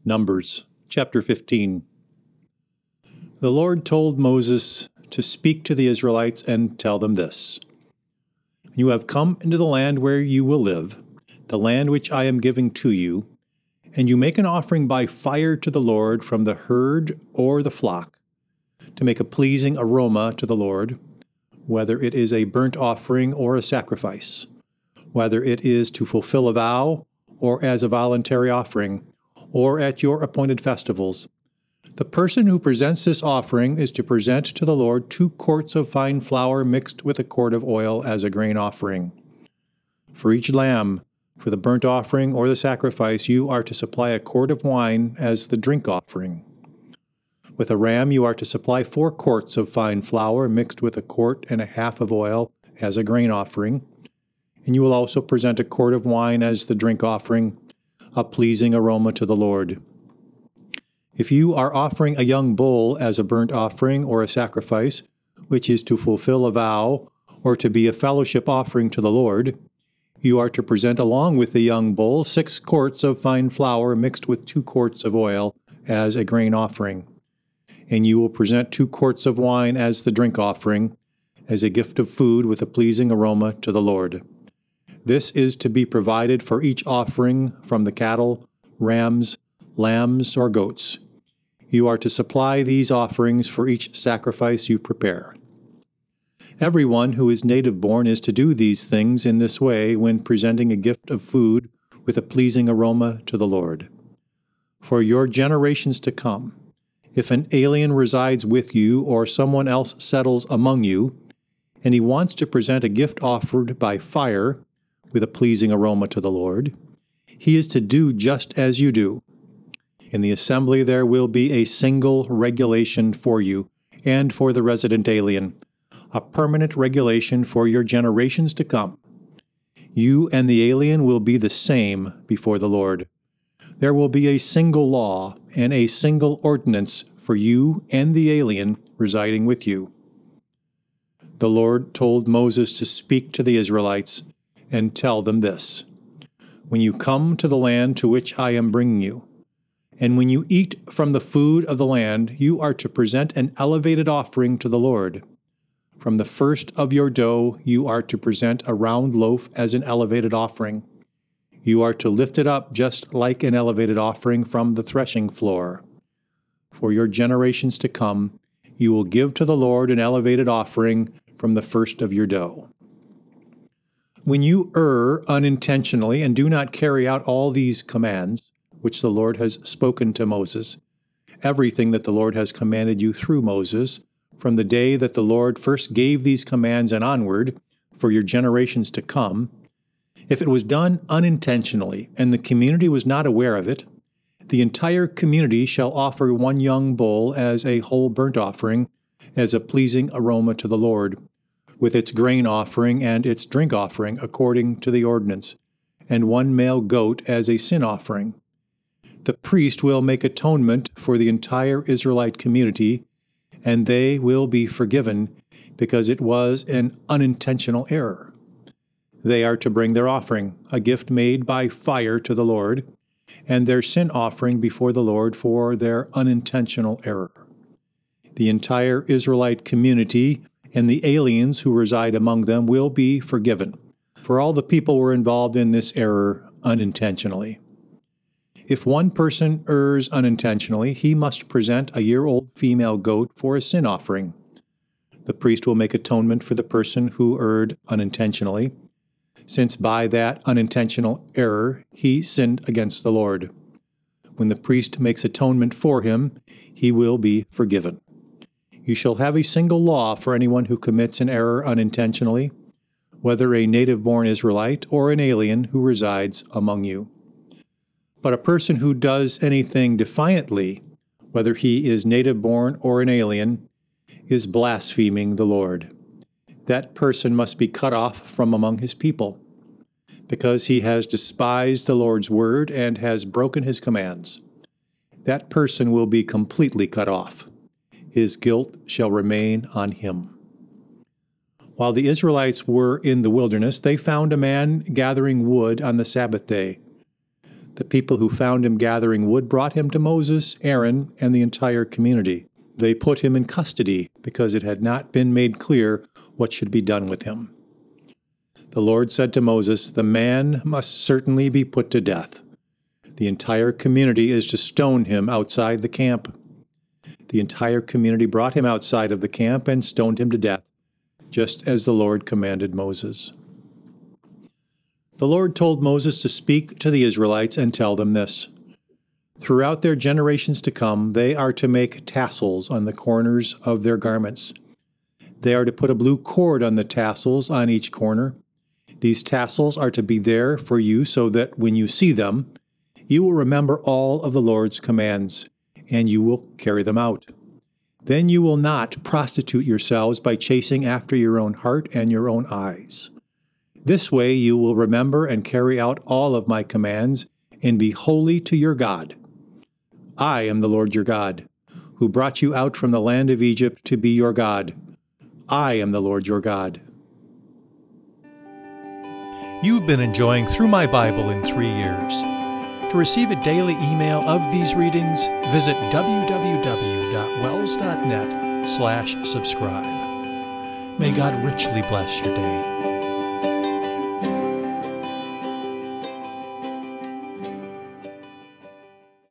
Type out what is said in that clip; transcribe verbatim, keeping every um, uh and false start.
Numbers chapter fifteen. The Lord told Moses to speak to the Israelites and tell them this: You have come into the land where you will live, the land which I am giving to you, and you make an offering by fire to the Lord from the herd or the flock, to make a pleasing aroma to the Lord, whether it is a burnt offering or a sacrifice, whether it is to fulfill a vow or as a voluntary offering, or at your appointed festivals. The person who presents this offering is to present to the Lord two quarts of fine flour mixed with a quart of oil as a grain offering. For each lamb, for the burnt offering or the sacrifice, you are to supply a quart of wine as the drink offering. With a ram, you are to supply four quarts of fine flour mixed with a quart and a half of oil as a grain offering. And you will also present a quart of wine as the drink offering, a pleasing aroma to the Lord. If you are offering a young bull as a burnt offering or a sacrifice, which is to fulfill a vow or to be a fellowship offering to the Lord, you are to present along with the young bull six quarts of fine flour mixed with two quarts of oil as a grain offering. And you will present two quarts of wine as the drink offering, as a gift of food with a pleasing aroma to the Lord. This is to be provided for each offering from the cattle, rams, lambs, or goats. You are to supply these offerings for each sacrifice you prepare. Everyone who is native-born is to do these things in this way when presenting a gift of food with a pleasing aroma to the Lord. For your generations to come, if an alien resides with you or someone else settles among you, and he wants to present a gift offered by fire with a pleasing aroma to the Lord, he is to do just as you do. In the assembly there will be a single regulation for you and for the resident alien, a permanent regulation for your generations to come. You and the alien will be the same before the Lord. There will be a single law and a single ordinance for you and the alien residing with you. The Lord told Moses to speak to the Israelites and tell them this: When you come to the land to which I am bringing you, and when you eat from the food of the land, you are to present an elevated offering to the Lord. From the first of your dough, you are to present a round loaf as an elevated offering. You are to lift it up just like an elevated offering from the threshing floor. For your generations to come, you will give to the Lord an elevated offering from the first of your dough. When you err unintentionally and do not carry out all these commands, which the Lord has spoken to Moses, everything that the Lord has commanded you through Moses, from the day that the Lord first gave these commands and onward, for your generations to come, if it was done unintentionally and the community was not aware of it, the entire community shall offer one young bull as a whole burnt offering, as a pleasing aroma to the Lord, with its grain offering and its drink offering according to the ordinance, and one male goat as a sin offering. The priest will make atonement for the entire Israelite community, and they will be forgiven because it was an unintentional error. They are to bring their offering, a gift made by fire to the Lord, and their sin offering before the Lord for their unintentional error. The entire Israelite community and the aliens who reside among them will be forgiven, for all the people were involved in this error unintentionally. If one person errs unintentionally, he must present a year-old female goat for a sin offering. The priest will make atonement for the person who erred unintentionally, since by that unintentional error he sinned against the Lord. When the priest makes atonement for him, he will be forgiven. You shall have a single law for anyone who commits an error unintentionally, whether a native-born Israelite or an alien who resides among you. But a person who does anything defiantly, whether he is native-born or an alien, is blaspheming the Lord. That person must be cut off from among his people, because he has despised the Lord's word and has broken his commands. That person will be completely cut off. His guilt shall remain on him. While the Israelites were in the wilderness, they found a man gathering wood on the Sabbath day. The people who found him gathering wood brought him to Moses, Aaron, and the entire community. They put him in custody because it had not been made clear what should be done with him. The Lord said to Moses, "The man must certainly be put to death. The entire community is to stone him outside the camp." The entire community brought him outside of the camp and stoned him to death, just as the Lord commanded Moses. The Lord told Moses to speak to the Israelites and tell them this: "Throughout their generations to come, they are to make tassels on the corners of their garments. They are to put a blue cord on the tassels on each corner. These tassels are to be there for you so that when you see them, you will remember all of the Lord's commands, and you will carry them out. Then you will not prostitute yourselves by chasing after your own heart and your own eyes. This way you will remember and carry out all of my commands and be holy to your God. I am the Lord your God, who brought you out from the land of Egypt to be your God. I am the Lord your God." You've been enjoying Through My Bible in Three Years. To receive a daily email of these readings, visit w w w dot wells dot net slash subscribe. May God richly bless your day.